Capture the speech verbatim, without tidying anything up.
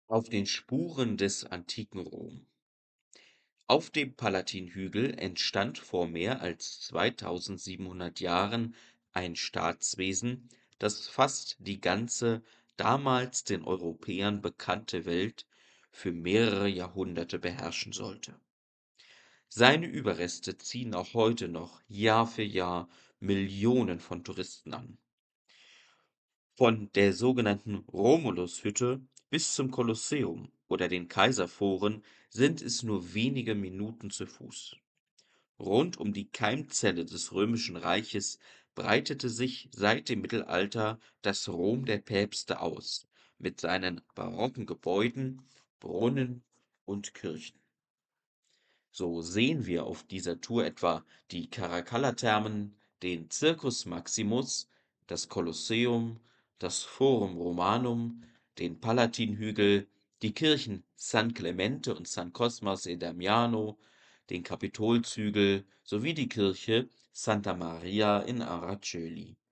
Auf den Spuren des antiken Rom. Auf dem Palatinhügel entstand vor mehr als zweitausendsiebenhundert Jahren ein Staatswesen, das fast die ganze, damals den Europäern bekannte Welt für mehrere Jahrhunderte beherrschen sollte. Seine Überreste ziehen auch heute noch Jahr für Jahr Millionen von Touristen an. Von der sogenannten Romulushütte bis zum Kolosseum oder den Kaiserforen sind es nur wenige Minuten zu Fuß. Rund um die Keimzelle des Römischen Reiches breitete sich seit dem Mittelalter das Rom der Päpste aus, mit seinen barocken Gebäuden, Brunnen und Kirchen. So sehen wir auf dieser Tour etwa die Caracalla-Thermen, den Circus Maximus, das Kolosseum, das Forum Romanum, den Palatinhügel, die Kirchen San Clemente und San Cosmas e Damiano, den Kapitolshügel sowie die Kirche Santa Maria in Araceli.